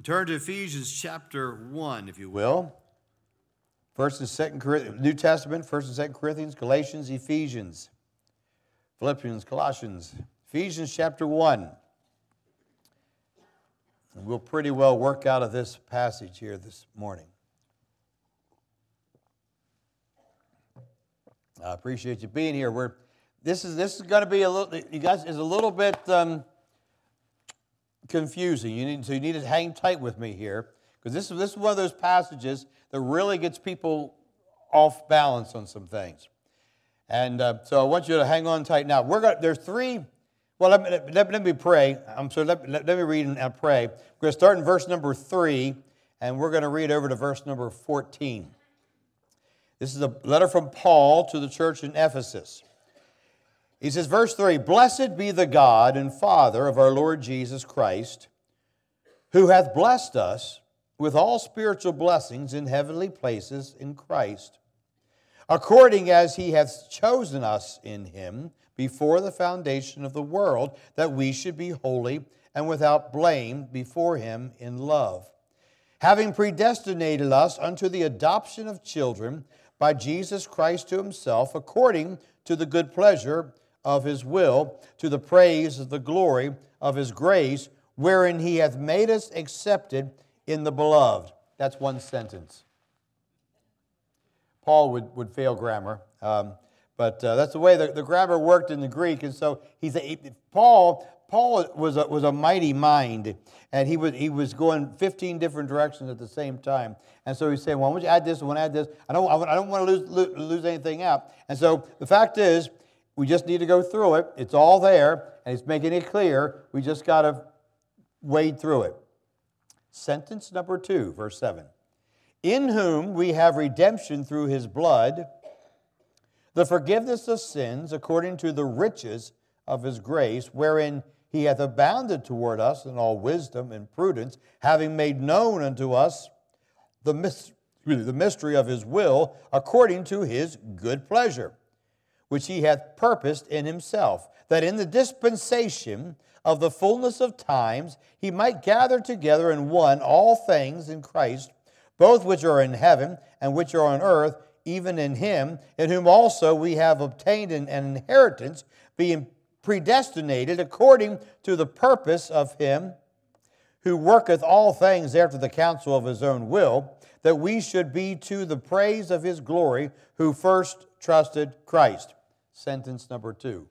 Turn to Ephesians chapter 1, if you will. First and Second Corinthians, New Testament, First and Second Corinthians, Galatians, Ephesians, Philippians, Colossians, Ephesians chapter 1. And we'll pretty well work out of this passage here this morning. I appreciate you being here. This is going to be a little, you guys, is a little bit confusing. You need to hang tight with me here, because this is one of those passages that really gets people off balance on some things. And so I want you to hang on tight. Now there's three. Well, let me pray. Let me read and pray. We're going to start in verse number 3, and we're going to read over to verse number 14. This is a letter from Paul to the church in Ephesus. He says, verse 3, "Blessed be the God and Father of our Lord Jesus Christ, who hath blessed us with all spiritual blessings in heavenly places in Christ, according as he hath chosen us in him before the foundation of the world, that we should be holy and without blame before him in love, having predestinated us unto the adoption of children by Jesus Christ to himself, according to the good pleasure of his will, to the praise of the glory of his grace, wherein he hath made us accepted in the beloved." That's one sentence. Paul would fail grammar, but that's the way the grammar worked in the Greek. And so Paul was a mighty mind, and he was going 15 different directions at the same time. And so he's saying, "Well, I want you to add this, I want to add this. I don't want to lose anything out." And so the fact is, we just need to go through it. It's all there, and he's making it clear. We just got to wade through it. Sentence number 2, verse 7. "In whom we have redemption through his blood, the forgiveness of sins according to the riches of his grace, wherein he hath abounded toward us in all wisdom and prudence, having made known unto us the mystery of his will, according to his good pleasure, which he hath purposed in himself, that in the dispensation of the fullness of times he might gather together in one all things in Christ, both which are in heaven and which are on earth, even in him, in whom also we have obtained an inheritance, being predestinated according to the purpose of him who worketh all things after the counsel of his own will, that we should be to the praise of his glory, who first trusted Christ." Sentence number 2.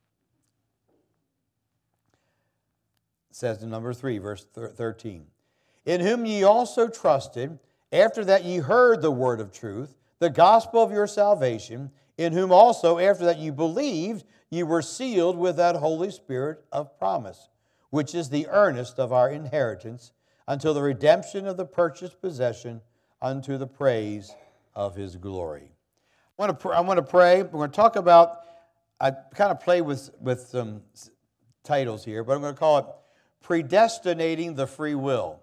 It says in number 3, verse 13. "In whom ye also trusted, after that ye heard the word of truth, the gospel of your salvation, in whom also, after that ye believed, ye were sealed with that Holy Spirit of promise, which is the earnest of our inheritance, until the redemption of the purchased possession, unto the praise of his glory." I want to pray. We're going to talk about, I kind of play with some titles here, but I'm going to call it Predestinating the Free Will.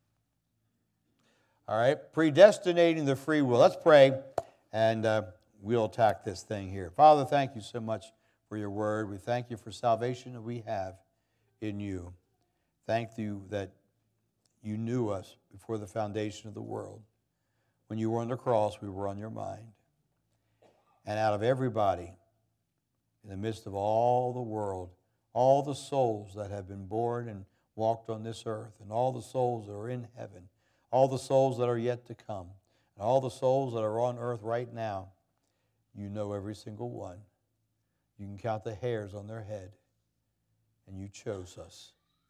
All right, predestinating the free will. Let's pray, and we'll attack this thing here. Father, thank you so much for your word. We thank you for salvation that we have in you. Thank you that you knew us before the foundation of the world. When you were on the cross, we were on your mind. And out of everybody, in the midst of all the world, all the souls that have been born and walked on this earth, and all the souls that are in heaven, all the souls that are yet to come, and all the souls that are on earth right now, you know every single one. You can count the hairs on their head, and you chose us.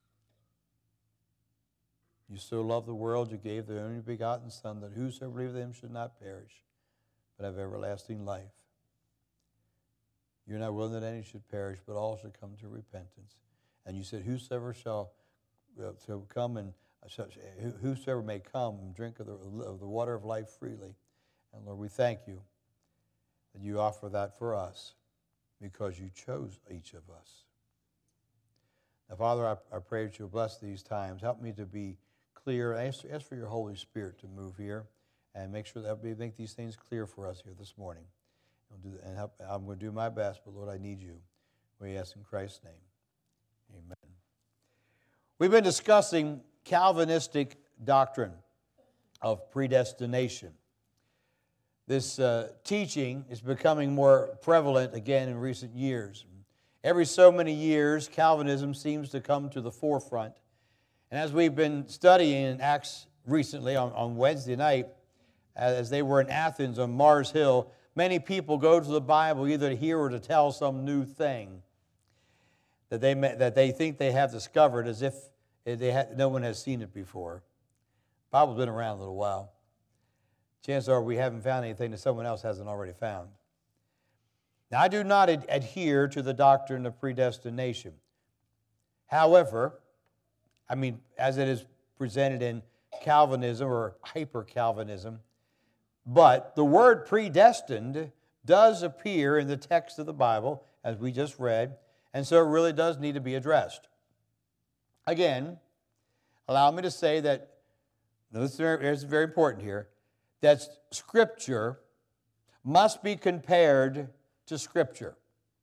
You so loved the world, you gave the only begotten Son, that whosoever believeth in him should not perish, but have everlasting life. You're not willing that any should perish, but all should come to repentance. And you said, whosoever shall come and whosoever may come and drink of the water of life freely. And Lord, we thank you that you offer that for us because you chose each of us. Now, Father, I pray that you'll bless these times. Help me to be clear. Ask for your Holy Spirit to move here and make sure that we make these things clear for us here this morning. I'm going to do my best, but Lord, I need you. We ask in Christ's name. Amen. We've been discussing Calvinistic doctrine of predestination. This teaching is becoming more prevalent again in recent years. Every so many years, Calvinism seems to come to the forefront. And as we've been studying in Acts recently on Wednesday night, as they were in Athens on Mars Hill, many people go to the Bible either to hear or to tell some new thing that they think they have discovered, as if no one has seen it before. The Bible's been around a little while. Chances are we haven't found anything that someone else hasn't already found. Now, I do not adhere to the doctrine of predestination. However, as it is presented in Calvinism or hyper-Calvinism, but the word predestined does appear in the text of the Bible, as we just read, and so it really does need to be addressed. Again, allow me to say that, this is very important here, that Scripture must be compared to Scripture.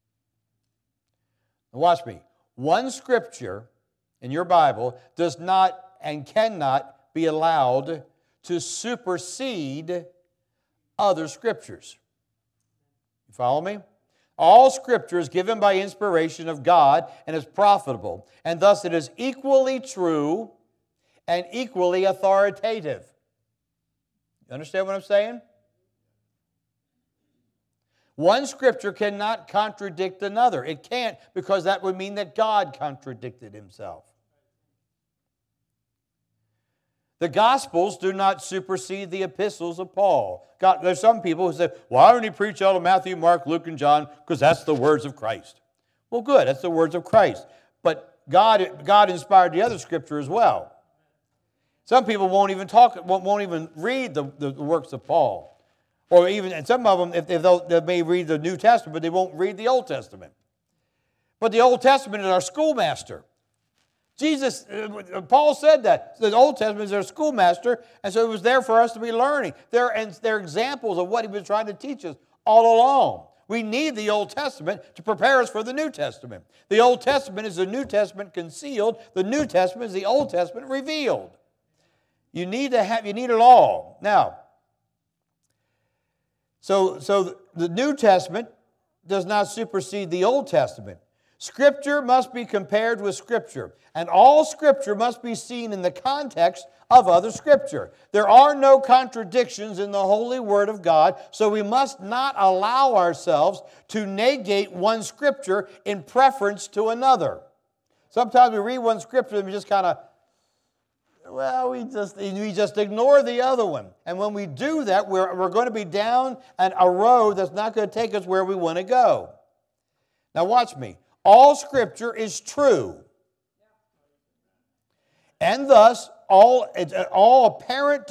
Now watch me. One Scripture in your Bible does not and cannot be allowed to supersede other Scriptures. You follow me? All Scripture is given by inspiration of God and is profitable, and thus it is equally true and equally authoritative. You understand what I'm saying? One Scripture cannot contradict another. It can't, because that would mean that God contradicted Himself. The Gospels do not supersede the epistles of Paul. There's some people who say, why don't he preach out of Matthew, Mark, Luke, and John? Because that's the words of Christ. Well, good, that's the words of Christ. But God inspired the other Scripture as well. Some people won't even read the works of Paul. Or even, and some of them, they may read the New Testament, but they won't read the Old Testament. But the Old Testament is our schoolmaster. Paul said that. The Old Testament is our schoolmaster, and so it was there for us to be learning. They're examples of what he was trying to teach us all along. We need the Old Testament to prepare us for the New Testament. The Old Testament is the New Testament concealed. The New Testament is the Old Testament revealed. You need it all. Now, so the New Testament does not supersede the Old Testament. Scripture must be compared with Scripture, and all Scripture must be seen in the context of other Scripture. There are no contradictions in the holy Word of God, so we must not allow ourselves to negate one Scripture in preference to another. Sometimes we read one Scripture and we just kind of, we just ignore the other one. And when we do that, we're going to be down a road that's not going to take us where we want to go. Now watch me. All Scripture is true. And thus, all apparent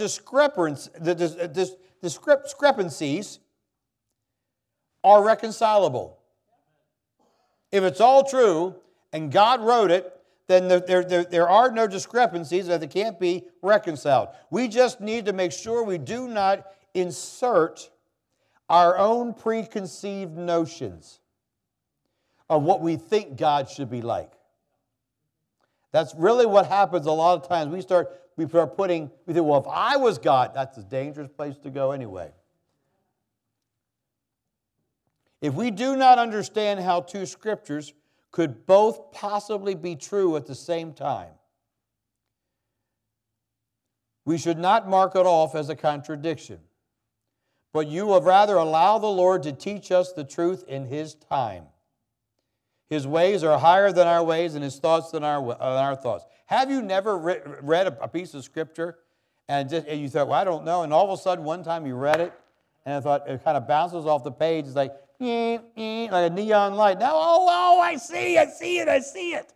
discrepancies are reconcilable. If it's all true and God wrote it, then there are no discrepancies that can't be reconciled. We just need to make sure we do not insert our own preconceived notions of what we think God should be like. That's really what happens a lot of times. We think, well, if I was God, that's a dangerous place to go anyway. If we do not understand how two Scriptures could both possibly be true at the same time, we should not mark it off as a contradiction, but you would rather allow the Lord to teach us the truth in His time. His ways are higher than our ways, and His thoughts than our thoughts. Have you never read a piece of Scripture and you thought, well, I don't know, and all of a sudden one time you read it, and I thought it kind of bounces off the page, it's like a neon light. Now, I see it.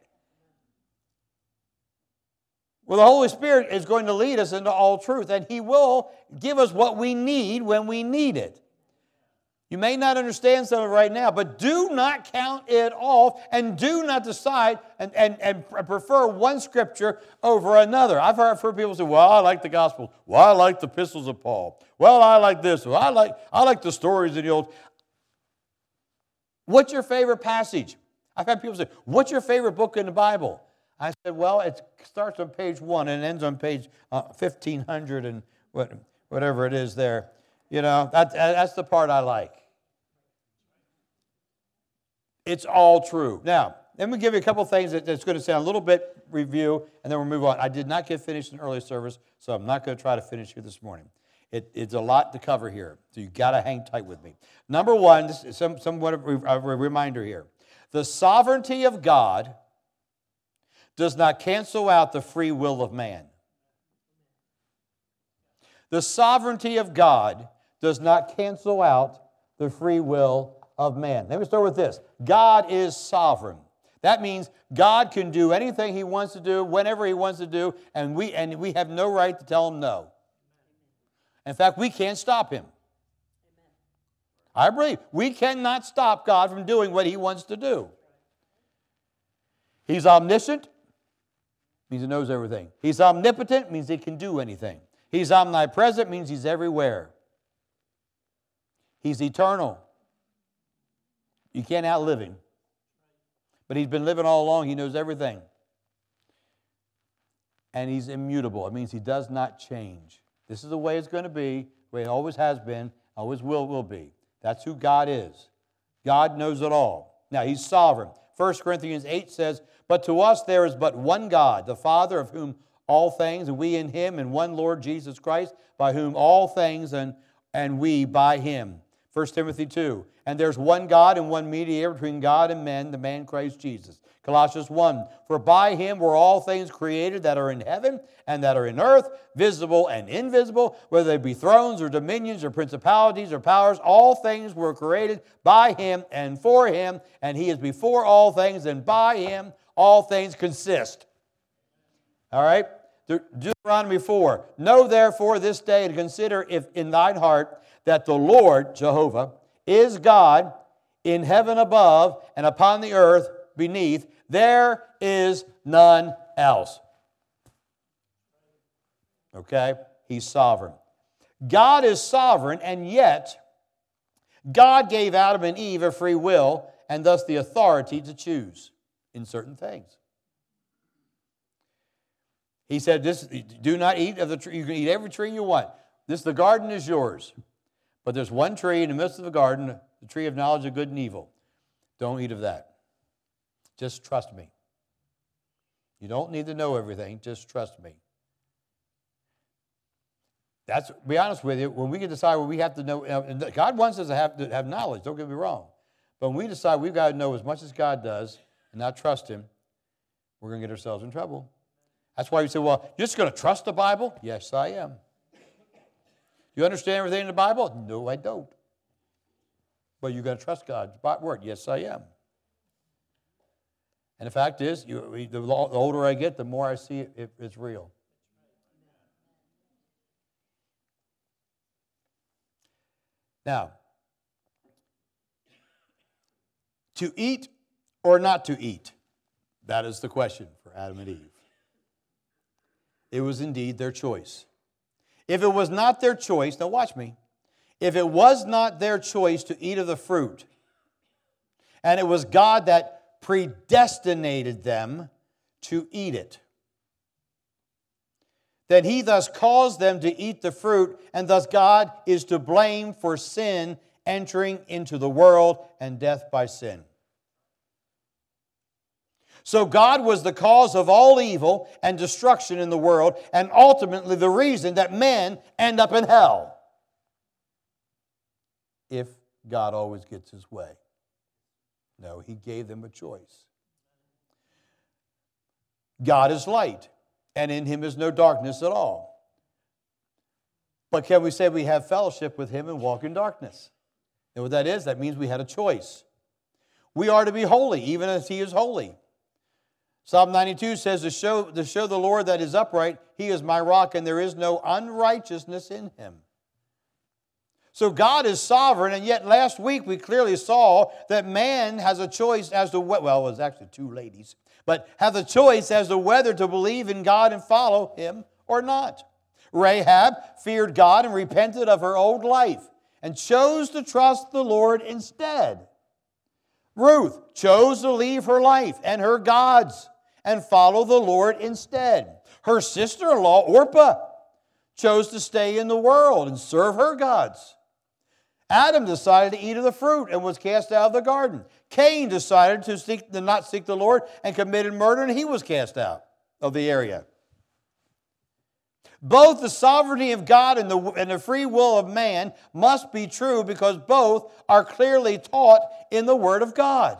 Well, the Holy Spirit is going to lead us into all truth, and He will give us what we need when we need it. You may not understand some of it right now, but do not count it off, and do not decide and prefer one Scripture over another. I've heard people say, well, I like the Gospels. Well, I like the epistles of Paul. Well, I like this. Well, I like the stories of the Old. What's your favorite passage? I've had people say, what's your favorite book in the Bible? I said, well, it starts on page 1 and ends on page 1500 and whatever it is there. You know, that's the part I like. It's all true. Now, let me give you a couple things that's going to sound a little bit review, and then we'll move on. I did not get finished in early service, so I'm not going to try to finish here this morning. It's a lot to cover here, so you've got to hang tight with me. Number one, this is somewhat of a reminder here. The sovereignty of God does not cancel out the free will of man. The sovereignty of God does not cancel out the free will of man. Let me start with this. God is sovereign. That means God can do anything He wants to do, whenever He wants to do, and we have no right to tell Him no. In fact, we can't stop Him. I believe we cannot stop God from doing what He wants to do. He's omniscient, means He knows everything. He's omnipotent, means He can do anything. He's omnipresent, means He's everywhere. He's eternal. You can't outlive Him. But He's been living all along. He knows everything. And He's immutable. It means He does not change. This is the way it's going to be, the way it always has been, always will be. That's who God is. God knows it all. Now, He's sovereign. 1 Corinthians 8 says, but to us there is but one God, the Father, of whom all things, and we in Him, and one Lord Jesus Christ, by whom all things, and we by Him. 1 Timothy 2, and there's one God and one mediator between God and men, the man Christ Jesus. Colossians 1, for by Him were all things created that are in heaven and that are in earth, visible and invisible, whether they be thrones or dominions or principalities or powers, all things were created by Him and for Him, and He is before all things, and by Him all things consist. All right? Deuteronomy 4, know therefore this day and consider if in thine heart that the Lord, Jehovah, is God in heaven above and upon the earth beneath. There is none else. Okay? He's sovereign. God is sovereign, and yet God gave Adam and Eve a free will and thus the authority to choose in certain things. He said, do not eat of the tree. You can eat every tree you want. The garden is yours. But there's one tree in the midst of the garden, the tree of knowledge of good and evil. Don't eat of that. Just trust me. You don't need to know everything. Just trust me. That's, to be honest with you, when we can decide what we have to know, God wants us to have knowledge, don't get me wrong. But when we decide we've got to know as much as God does and not trust Him, we're going to get ourselves in trouble. That's why you say, well, you're just going to trust the Bible? Yes, I am. You understand everything in the Bible? No, I don't. But you're going to trust God's word? Yes, I am. And the fact is, the older I get, the more I see it's real. Now, to eat or not to eat? That is the question for Adam and Eve. It was indeed their choice. If it was not their choice, now watch me. If it was not their choice to eat of the fruit, and it was God that predestinated them to eat it, then He thus caused them to eat the fruit, and thus God is to blame for sin entering into the world and death by sin. So God was the cause of all evil and destruction in the world, and ultimately the reason that men end up in hell. If God always gets His way. No, He gave them a choice. God is light, and in Him is no darkness at all. But can we say we have fellowship with Him and walk in darkness? And what that is, that means we had a choice. We are to be holy, even as He is holy. Psalm 92 says, to show the Lord that is upright, He is my rock, and there is no unrighteousness in Him. So God is sovereign, and yet last week we clearly saw that man has a choice as to, well, it was actually two ladies, but have a choice as to whether to believe in God and follow Him or not. Rahab feared God and repented of her old life and chose to trust the Lord instead. Ruth chose to leave her life and her gods and follow the Lord instead. Her sister-in-law, Orpah, chose to stay in the world and serve her gods. Adam decided to eat of the fruit and was cast out of the garden. Cain decided to not seek the Lord and committed murder, and he was cast out of the area. Both the sovereignty of God and the free will of man must be true because both are clearly taught in the Word of God.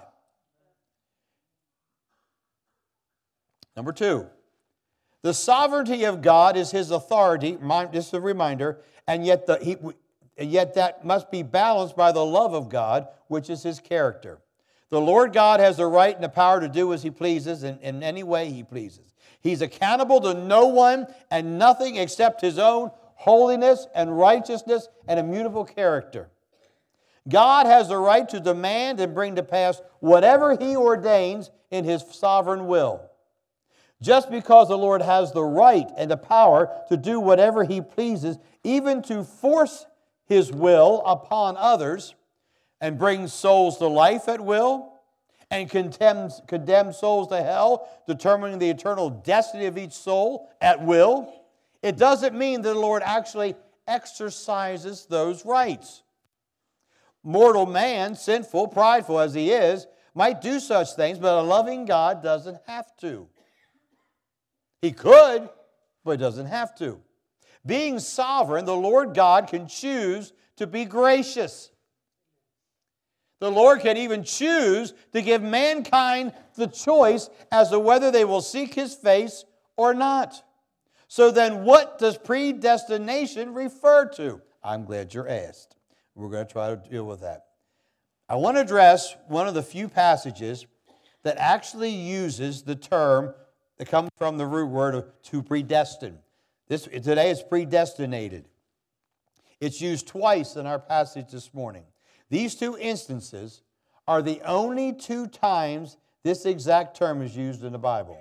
Number 2, the sovereignty of God is His authority, just a reminder, and yet that must be balanced by the love of God, which is His character. The Lord God has the right and the power to do as He pleases in any way He pleases. He's accountable to no one and nothing except His own holiness and righteousness and immutable character. God has the right to demand and bring to pass whatever He ordains in His sovereign will. Just because the Lord has the right and the power to do whatever He pleases, even to force His will upon others and bring souls to life at will and condemn souls to hell, determining the eternal destiny of each soul at will, it doesn't mean that the Lord actually exercises those rights. Mortal man, sinful, prideful as he is, might do such things, but a loving God doesn't have to. He could, but He doesn't have to. Being sovereign, the Lord God can choose to be gracious. The Lord can even choose to give mankind the choice as to whether they will seek His face or not. So then what does predestination refer to? I'm glad you're asked. We're going to try to deal with that. I want to address one of the few passages that actually uses the term that comes from the root word of to predestine. Today it's predestinated. It's used twice in our passage this morning. These two instances are the only 2 times this exact term is used in the Bible.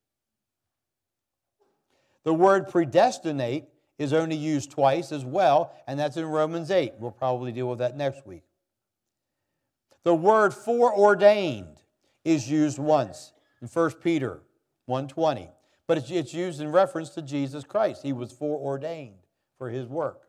The word predestinate is only used twice as well, and that's in Romans 8. We'll probably deal with that next week. The word foreordained is used once in 1 Peter 1:20. But it's used in reference to Jesus Christ. He was foreordained for His work.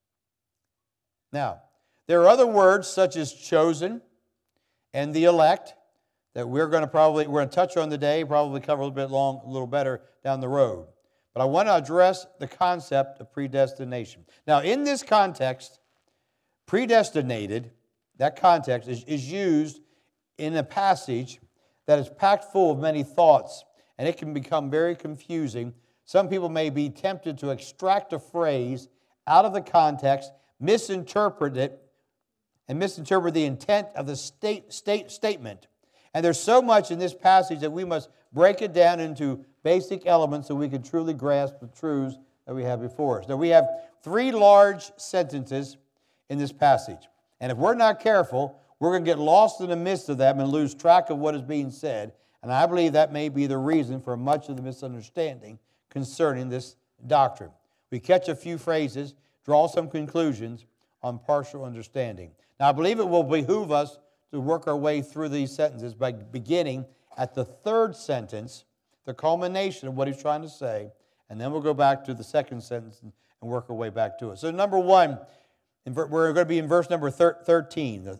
Now, there are other words such as chosen and the elect that we're going to touch on today, probably cover a little better down the road. But I want to address the concept of predestination. Now, in this context, predestinated, that context is used in a passage that is packed full of many thoughts, and it can become very confusing. Some people may be tempted to extract a phrase out of the context, misinterpret it, and misinterpret the intent of the statement. And there's so much in this passage that we must break it down into basic elements so we can truly grasp the truths that we have before us. Now, we have 3 large sentences in this passage. And if we're not careful, we're going to get lost in the midst of them and lose track of what is being said. And I believe that may be the reason for much of the misunderstanding concerning this doctrine. We catch a few phrases, draw some conclusions on partial understanding. Now, I believe it will behoove us to work our way through these sentences by beginning at the 3rd sentence, the culmination of what he's trying to say, and then we'll go back to the 2nd sentence and work our way back to it. So number 1, we're going to be in verse number 13.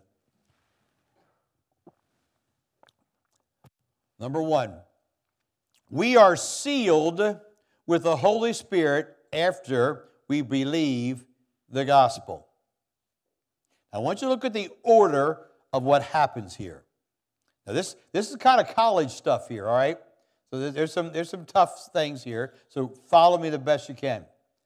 Number 1, we are sealed with the Holy Spirit after we believe the gospel. I want you to look at the order of what happens here. Now, this is kind of college stuff here, all right? So there's some tough things here, so follow me the best you can.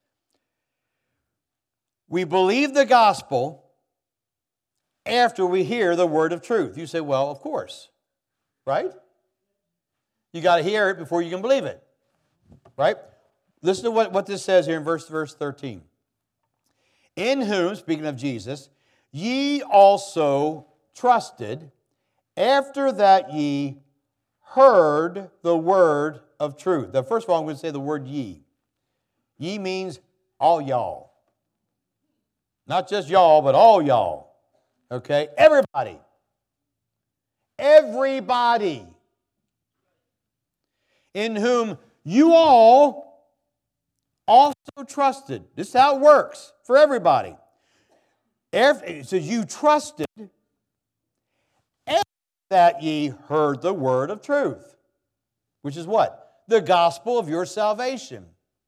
We believe the gospel after we hear the word of truth. You say, well, of course, right? You got to hear it before you can believe it, right? Listen to what this says here in verse 13. In whom, speaking of Jesus, ye also trusted, after that ye heard the word of truth. Now, first of all, I'm going to say the word ye. Ye means all y'all. Not just y'all, but all y'all. Okay? Everybody. Everybody. in whom you all also trusted. This is how it works for everybody. It says you trusted after that ye heard the word of truth, which is what? The gospel of your salvation.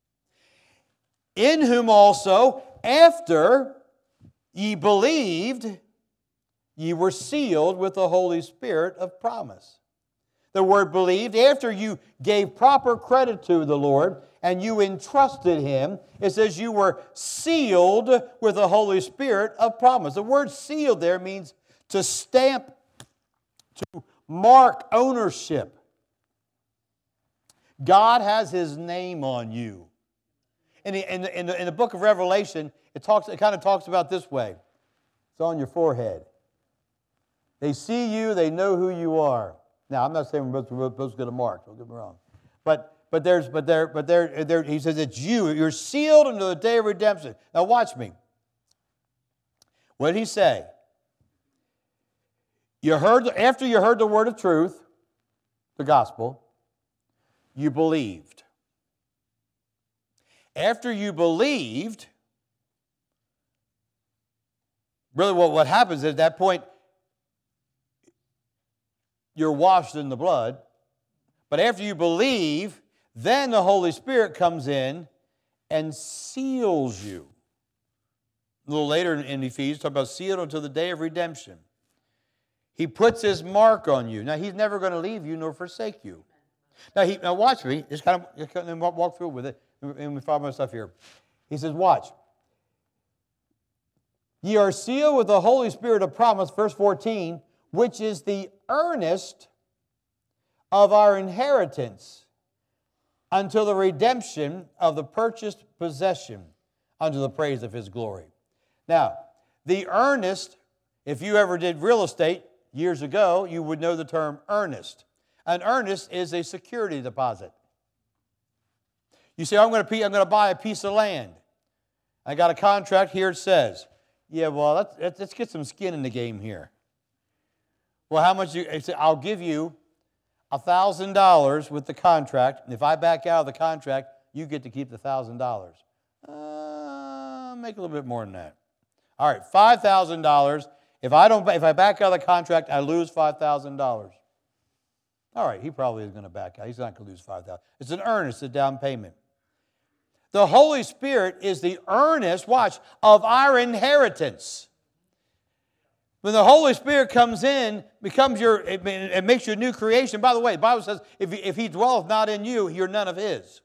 In whom also, after ye believed, ye were sealed with the Holy Spirit of promise. The word believed, after you gave proper credit to the Lord and you entrusted Him, it says you were sealed with the Holy Spirit of promise. The word sealed there means to stamp, to mark ownership. God has His name on you. In the book of Revelation, it kind of talks about this way. It's on your forehead. They see you, they know who you are. Now, I'm not saying we're supposed to get a mark. Don't get me wrong, but he says it's you. You're sealed until the day of redemption. Now, watch me. What did he say? After you heard the word of truth, the gospel, you believed. After you believed, really, what happens at that point? You're washed in the blood. But after you believe, then the Holy Spirit comes in and seals you. A little later in Ephesians, talk about sealed until the day of redemption. He puts His mark on you. Now, He's never going to leave you nor forsake you. Now watch me. Just kind of walk through with it. And we follow my stuff here. He says, watch. Ye are sealed with the Holy Spirit of promise, verse 14, which is the earnest of our inheritance until the redemption of the purchased possession unto the praise of His glory. Now, the earnest, if you ever did real estate years ago, you would know the term earnest. An earnest is a security deposit. You say, I'm going to buy a piece of land. I got a contract, here it says. Yeah, well, let's get some skin in the game here. Well, how much I'll give you $1,000 with the contract, and if I back out of the contract, you get to keep the $1,000. Make a little bit more than that. All right, $5,000. If I back out of the contract, I lose $5,000. All right, he probably is going to back out. He's not going to lose $5,000. It's an earnest, a down payment. The Holy Spirit is the earnest, watch, of our inheritance. When the Holy Spirit comes in, it makes you a new creation. By the way, the Bible says, if He dwelleth not in you, you're none of His.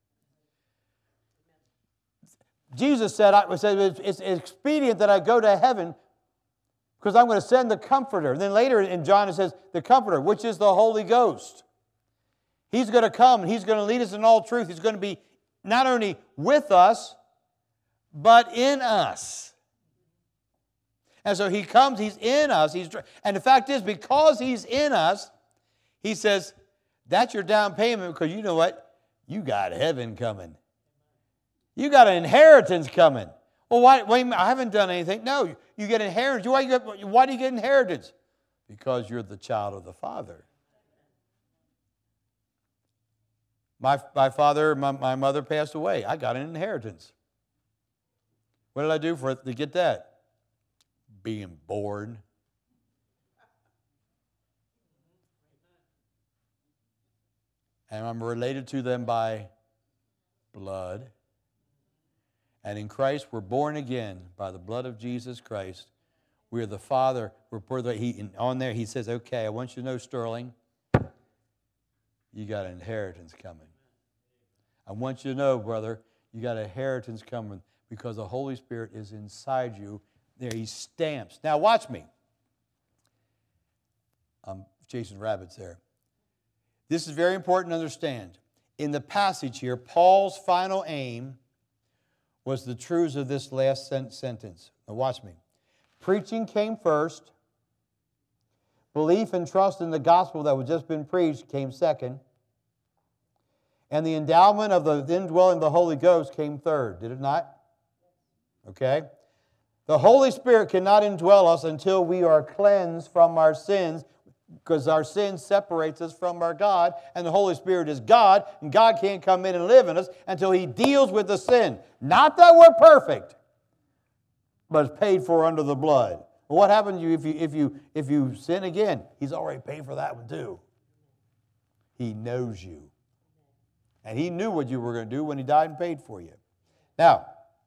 Jesus said, it's expedient that I go to heaven because I'm going to send the Comforter. And then later in John it says, the Comforter, which is the Holy Ghost. He's going to come and He's going to lead us in all truth. He's going to be not only with us, but in us. And so He comes, He's in us. And the fact is, because He's in us, He says, that's your down payment because you know what? You got heaven coming. You got an inheritance coming. Well, why I haven't done anything. No, you get inheritance. Why do you get inheritance? Because you're the child of the Father. My father, my mother passed away. I got an inheritance. What did I do to get that? Being born. And I'm related to them by blood. And in Christ, we're born again by the blood of Jesus Christ. We're the Father. On there, He says, okay, I want you to know, Sterling, you got an inheritance coming. I want you to know, brother, you got an inheritance coming because the Holy Spirit is inside you. There, He stamps. Now, watch me. I'm chasing rabbits there. This is very important to understand. In the passage here, Paul's final aim was the truths of this last sentence. Now, watch me. Preaching came first. Belief and trust in the gospel that was just been preached came second. And the endowment of the indwelling of the Holy Ghost came third. Did it not? Okay. The Holy Spirit cannot indwell us until we are cleansed from our sins. because our sin separates us from our God, and the Holy Spirit is God, and God can't come in and live in us until He deals with the sin. Not that we're perfect, but it's paid for under the blood. Well, what happens to you if you sin again? He's already paid for that one too. He knows you. And He knew what you were going to do when He died and paid for you. Now,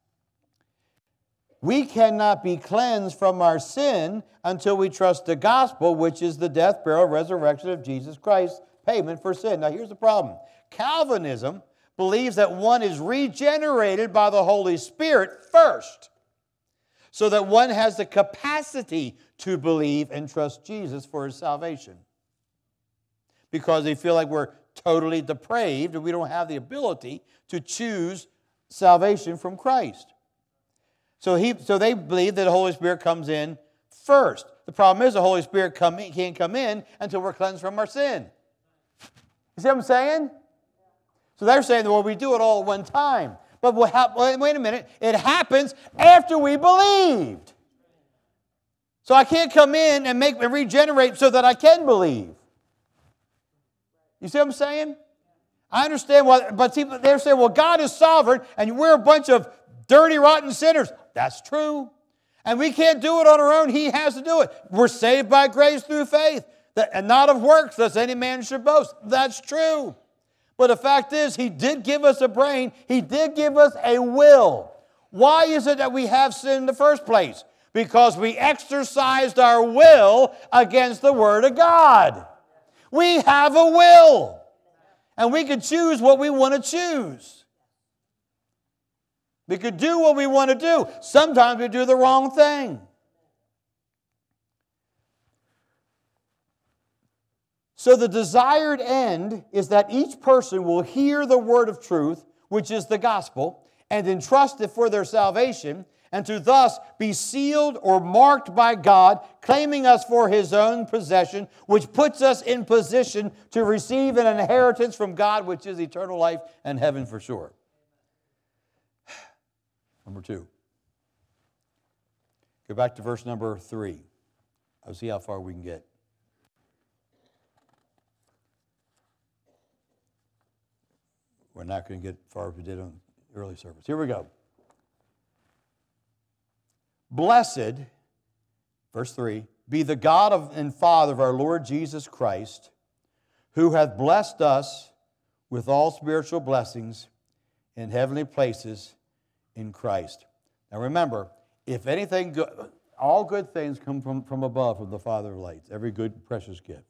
we cannot be cleansed from our sin until we trust the gospel, which is the death, burial, resurrection of Jesus Christ, payment for sin. Now, here's the problem. Calvinism believes that one is regenerated by the Holy Spirit first, so that one has the capacity to believe and trust Jesus for his salvation. Because they feel like we're totally depraved and we don't have the ability to choose salvation from Christ. So they believe that the Holy Spirit comes in first. The problem is the Holy Spirit can't come in until we're cleansed from our sin. You see what I'm saying? So they're saying, well, we do it all at one time. But wait a minute. It happens after we believed. So I can't come in and regenerate so that I can believe. You see what I'm saying? I understand why, but see, they're saying, well, God is sovereign and we're a bunch of dirty, rotten sinners. That's true. And we can't do it on our own. He has to do it. We're saved by grace through faith, and not of works, lest any man should boast. That's true. But the fact is, He did give us a brain. He did give us a will. Why is it that we have sin in the first place? Because we exercised our will against the Word of God. We have a will. And we can choose what we want to choose. We could do what we want to do. Sometimes we do the wrong thing. So the desired end is that each person will hear the word of truth, which is the gospel, and entrust it for their salvation, and to thus be sealed or marked by God, claiming us for His own possession, which puts us in position to receive an inheritance from God, which is eternal life and heaven for sure. Number 2. Go back to verse number 3. I'll see how far we can get. We're not going to get far as we did on early service. Here we go. Blessed, verse 3, be the God and Father of our Lord Jesus Christ, who hath blessed us with all spiritual blessings in heavenly places in Christ. Now remember, if anything good, all good things come from above, from the Father of lights, every good, precious gift.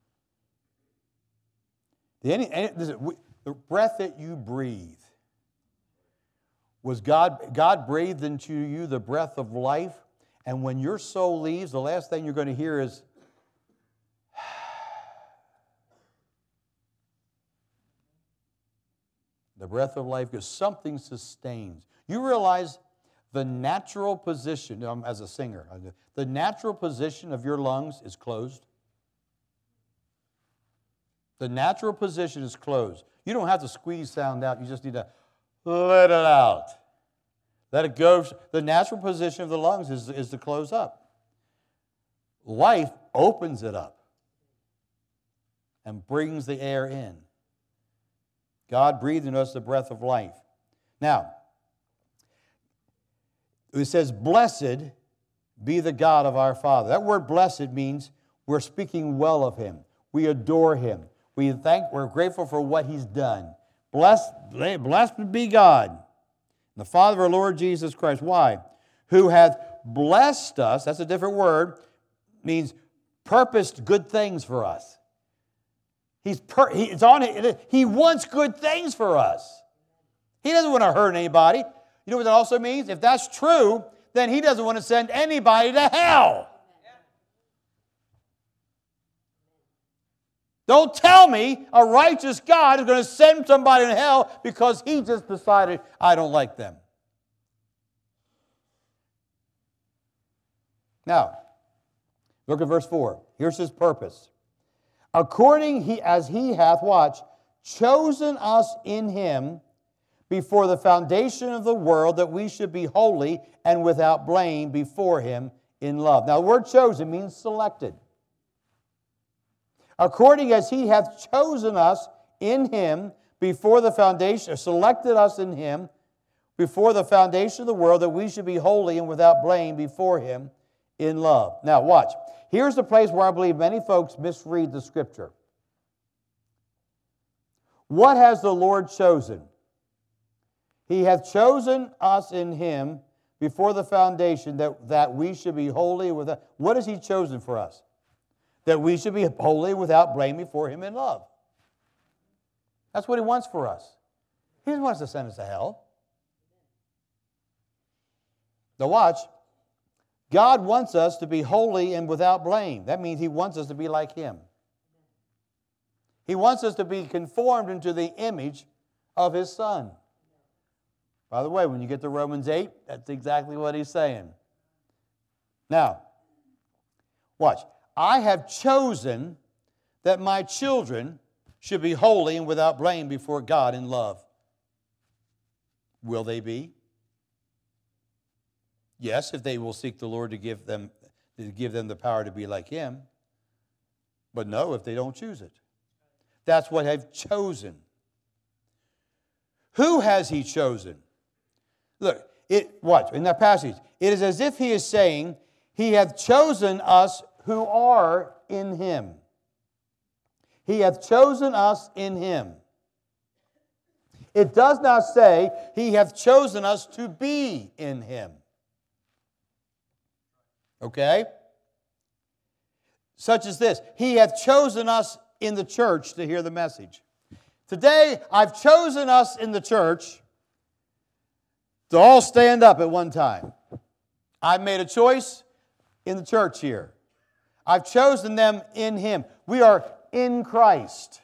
The breath that you breathe, was God breathed into you the breath of life, and when your soul leaves, the last thing you're going to hear is, the breath of life, because something sustains. You realize the natural position, as a singer, the natural position of your lungs is closed. The natural position is closed. You don't have to squeeze sound out. You just need to let it out. Let it go. The natural position of the lungs is to close up. Life opens it up and brings the air in. God breathed in us the breath of life. Now, it says, blessed be the God of our Father. That word blessed means we're speaking well of Him. We adore Him. We're grateful for what He's done. Blessed be God, the Father of our Lord Jesus Christ. Why? Who hath blessed us, that's a different word, means purposed good things for us. He wants good things for us. He doesn't want to hurt anybody. You know what that also means? If that's true, then He doesn't want to send anybody to hell. Don't tell me a righteous God is going to send somebody to hell because He just decided, I don't like them. Now, look at verse 4. Here's His purpose. According as He hath, watch, chosen us in Him before the foundation of the world, that we should be holy and without blame before Him in love. Now, the word chosen means selected. according as he hath chosen us in him before the foundation, selected us in him before the foundation of the world, that we should be holy and without blame before him in love. Now watch. Here's the place where I believe many folks misread the Scripture. What has the Lord chosen? He hath chosen us in him before the foundation, that we should be holy without... What has he chosen for us? That we should be holy without blame before him in love. That's what he wants for us. He doesn't want us to send us to hell. Now watch. God wants us to be holy and without blame. That means he wants us to be like him. He wants us to be conformed into the image of his Son. By the way, when you get to Romans 8, that's exactly what he's saying. Now, watch. I have chosen that my children should be holy and without blame before God in love. Will they be? Yes, if they will seek the Lord to give them the power to be like him. But no, if they don't choose it. That's what I've chosen. Who has he chosen? Look, watch, in that passage, it is as if he is saying, he hath chosen us who are in him. He hath chosen us in him. It does not say, he hath chosen us to be in him. Okay? Such as this, he hath chosen us in the church to hear the message. Today, I've chosen us in the church to all stand up at one time. I've made a choice in the church here. I've chosen them in him. We are in Christ.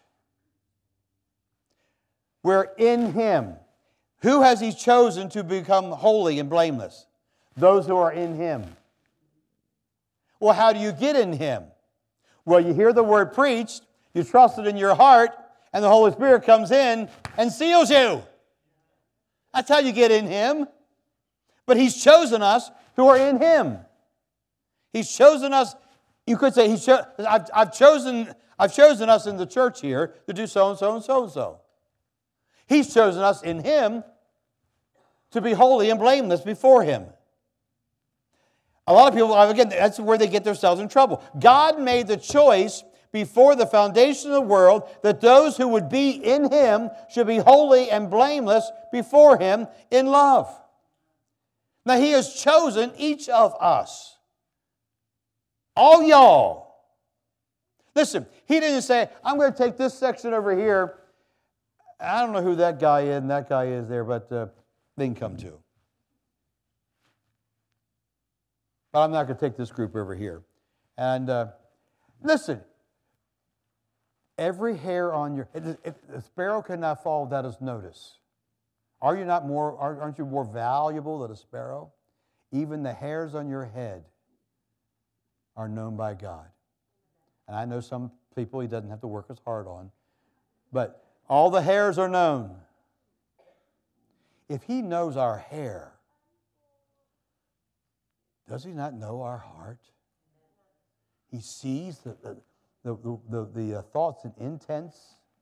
We're in him. Who has he chosen to become holy and blameless? Those who are in him. Well, how do you get in him? Well, you hear the word preached, you trust it in your heart, and the Holy Spirit comes in and seals you. That's how you get in him. But he's chosen us who are in him. He's chosen us. You could say, I've chosen us in the church here to do so and so and so and so. He's chosen us in him to be holy and blameless before him. A lot of people, again, that's where they get themselves in trouble. God made the choice before the foundation of the world that those who would be in him should be holy and blameless before him in love. Now, he has chosen each of us. All y'all. Listen, he didn't say, I'm going to take this section over here. I don't know who that guy is and that guy is there, but they can come too. But I'm not going to take this group over here. And listen, every hair on your... If a sparrow cannot fall without his notice, aren't you more valuable than a sparrow? Even the hairs on your head are known by God. And I know some people he doesn't have to work as hard on. But all the hairs are known. If he knows our hair, does he not know our heart? He sees the thoughts and intents.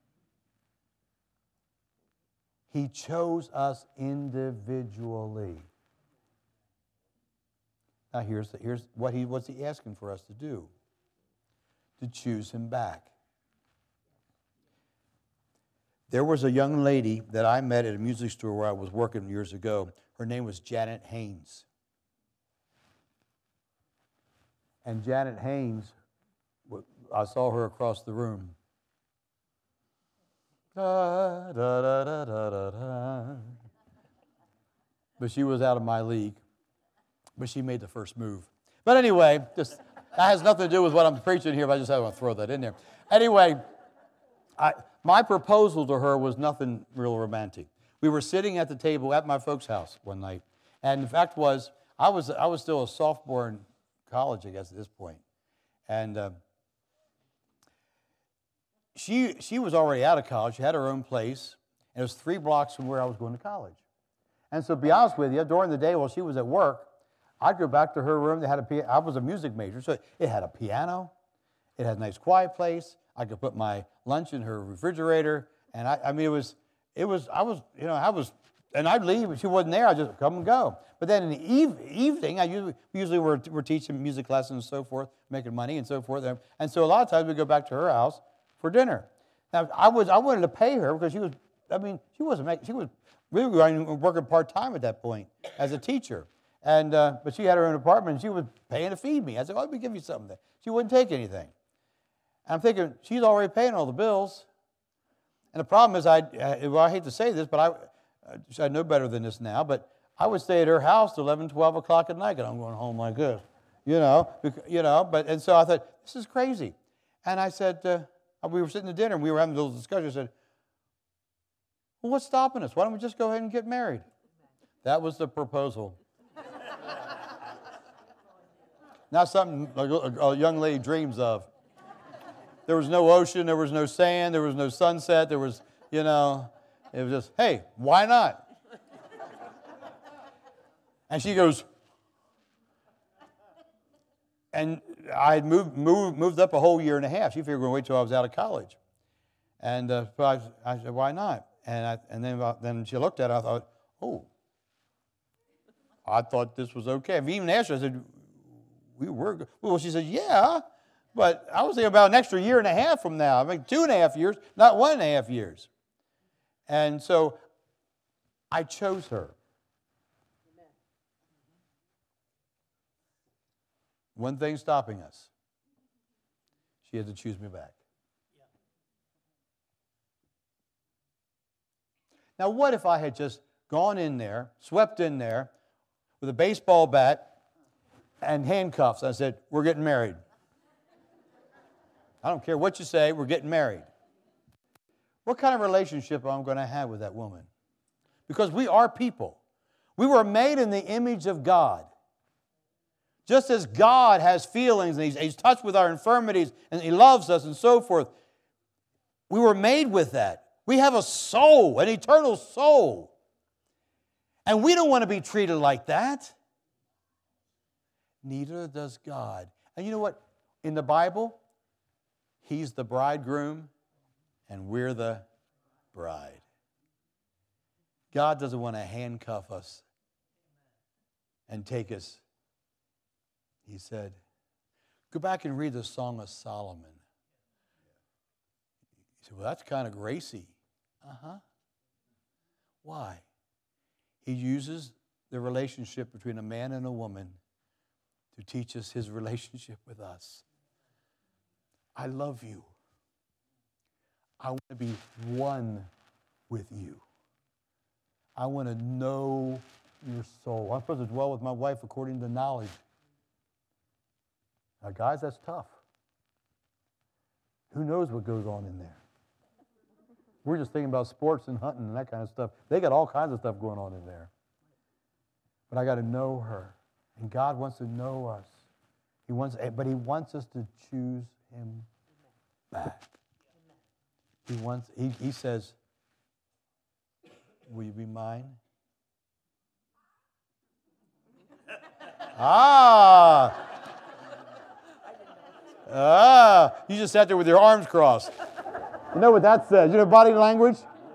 He chose us individually. Now here's what's he asking for us to do? To choose him back. There was a young lady that I met at a music store where I was working years ago. Her name was Janet Haynes. And Janet Haynes, I saw her across the room. Da, da, da, da, da, da. But she was out of my league. But she made the first move. But anyway, that has nothing to do with what I'm preaching here, but I just want to throw that in there. Anyway, my proposal to her was nothing real romantic. We were sitting at the table at my folks' house one night. And the fact was, I was still a sophomore in college, I guess, at this point. And she was already out of college. She had her own place. And it was 3 blocks from where I was going to college. And so to be honest with you, during the day while she was at work, I'd go back to her room. I was a music major, so it had a piano. It had a nice quiet place. I could put my lunch in her refrigerator. And I mean, and I'd leave if she wasn't there. I'd just come and go. But then in the evening, usually we're teaching music lessons and so forth, making money and so forth. And so a lot of times we go back to her house for dinner. Now I wanted to pay her because she was really working part-time at that point as a teacher. And but she had her own apartment and she was paying to feed me. I said, let me give you something. She wouldn't take anything. And I'm thinking, she's already paying all the bills. And the problem is, I hate to say this, but I know better than this now, but I would stay at her house till 11, 12 o'clock at night, and I'm going home like this, and so I thought, this is crazy. And I said, we were sitting at dinner, and we were having a little discussion. I said, well, what's stopping us? Why don't we just go ahead and get married? That was the proposal. Not something like a young lady dreams of. There was no ocean, there was no sand, there was no sunset, there was, it was just, hey, why not? And she goes, and I had moved up a whole year and a half. She figured we're going to wait till I was out of college. And so I said, why not? And then she looked at it, I thought, oh, I thought this was okay. I even asked her, I said, well, she said, yeah. But I was thinking about an extra year and a half from now. I mean, 2.5 years, not 1.5 years. And so I chose her. Amen. One thing stopping us. She had to choose me back. Yeah. Now, what if I had just gone in there, swept in there, with a baseball bat and handcuffs? I said, we're getting married. I don't care what you say, we're getting married. What kind of relationship am I going to have with that woman? Because we are people. We were made in the image of God. Just as God has feelings and He's touched with our infirmities and He loves us and so forth, we were made with that. We have a soul, an eternal soul. And we don't want to be treated like that. Neither does God. And you know what? In the Bible, He's the bridegroom, and we're the bride. God doesn't want to handcuff us and take us. He said, go back and read the Song of Solomon. He said, well, that's kind of racy. Uh-huh. Why? He uses the relationship between a man and a woman to teach us His relationship with us. I love you. I want to be one with you. I want to know your soul. I'm supposed to dwell with my wife according to knowledge. Now, guys, that's tough. Who knows what goes on in there? We're just thinking about sports and hunting and that kind of stuff. They got all kinds of stuff going on in there. But I got to know her. And God wants to know us. But He wants us to choose Him back. He says, will you be mine? You just sat there with your arms crossed. You know what that says? You know body language?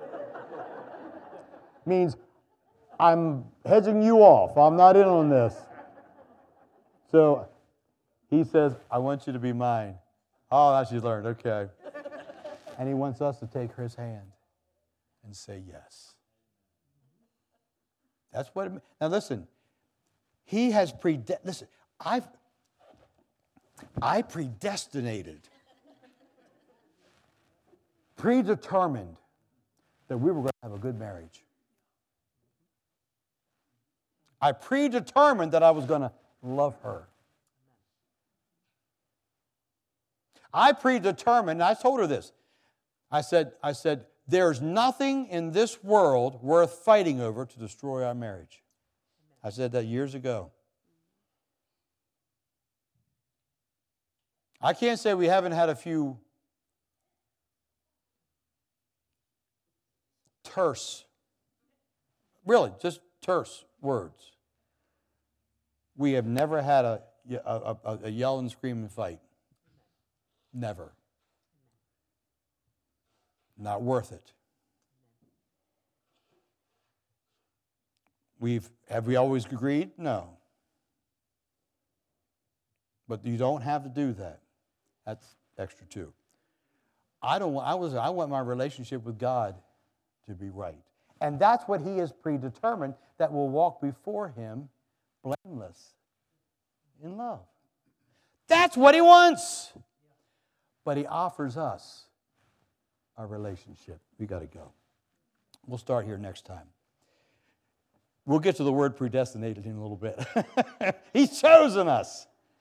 Means I'm hedging you off. I'm not in on this. So He says, I want you to be mine. Oh, that's what you learned. Okay. And He wants us to take His hand and say yes. That's what it means. Now listen, He has I predestinated, predetermined that we were going to have a good marriage. I predetermined that I was going to love her. I predetermined, and I told her this. I said, there's nothing in this world worth fighting over to destroy our marriage. I said that years ago. I can't say we haven't had a few terse, really, just terse words. We have never had a yell and scream and fight. Never. Not worth it. Have we always agreed? No. But you don't have to do that. That's extra too. I want my relationship with God to be right. And that's what He has predetermined, that we'll walk before Him blameless in love. That's what He wants. But He offers us a relationship. We got to go. We'll start here next time. We'll get to the word predestinated in a little bit. He's chosen us.